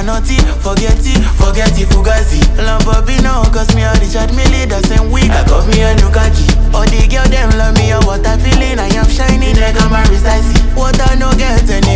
naughty, forget it, fugazi. Lamborghini, cause me a Richard Mille, the same week. I got me a new khaki. All the girl them love me, what I feeling, I am shining like I'm a What I no get any